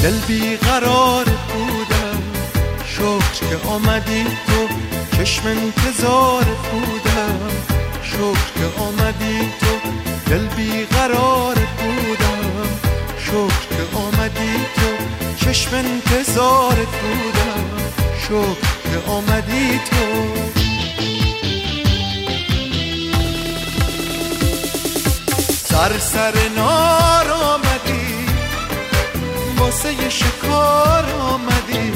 دل بیقرار بودم، شکر که آمدی تو، چشم انتظار بودم، شکر که آمدی تو، دل بیقرار بودم، شکر که آمدی تو، چشم انتظار بودم، شکر که آمدی تو. سر نار آمدی، واسه شکار آمدی،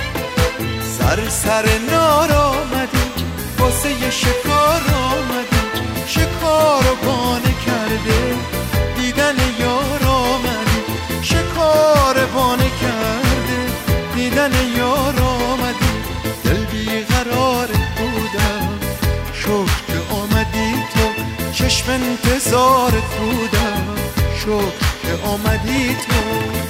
سر نار آمدی، واسه شکار آمدی، شکار رو بانه کرده دیدن یار آمدی، شکار بانه کرده دیدن یار آمدی، دل بیقرار بودم، شکر که آمدی تو، چشم انتظارت بودم، شکر که آمدی تو.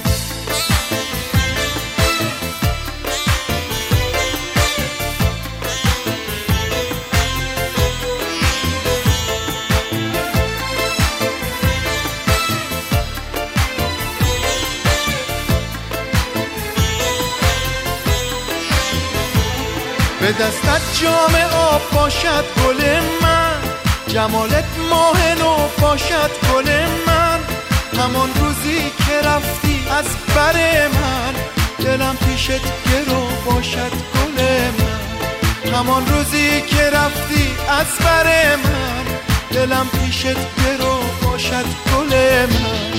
به دستت جام آب باشد گل من، جمالت ماه نو باشد گل من، همان روزی که رفتی از بر من، دلم پیشت گرو باشد گل من، همان روزی که رفتی از بر من، دلم پیشت گرو باشد گل من.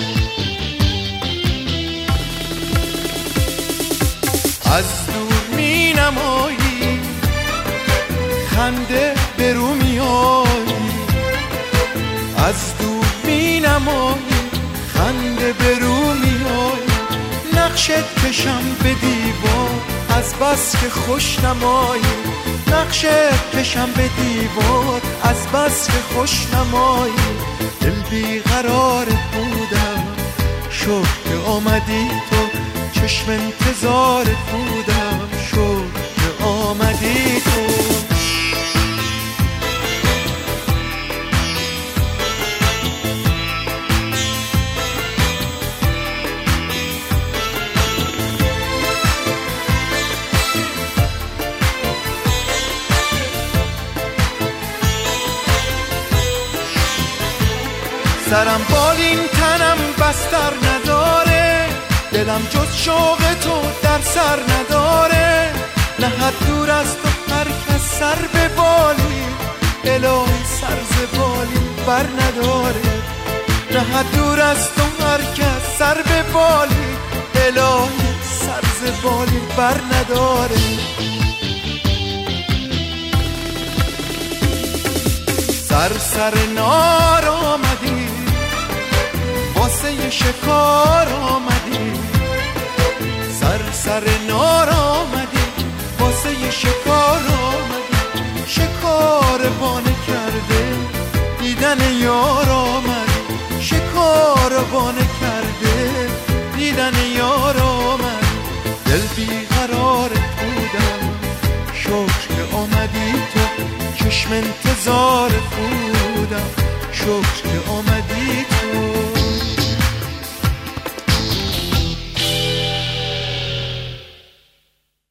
از دور می نمایی خنده برو میایی، از دور می نمایی خنده برو میایی، نقشت کشم به دیوار از بس که خوش نمایی، نقشت کشم به دیوار از بس که خوش نمایی، دل بیقرار بودم، شکر که آمدی تو، چشم انتظارت بودم، شکر که آمدی تو. سرم بالین تنم بستر نداره، دلم جز شوق تو در سر نداره، نه حد دور از تو هر کس سر به بالی، الهی سر ز بالی بر نداره، نه حد دور از تو هر کس سر به بالی، الهی سر ز بالی بر نداره. سر نار آمدی، واسه شکار آمدی، سر نار آمدی، واسه شکار آمدی، شکار بانه کرده دیدن یار آمدی، شکار بانه کرده دیدن یار آمدی، دل بیقرار بودم، شکر که آمدی تو، چشم انتظار بودم، شکر که آمدی تو.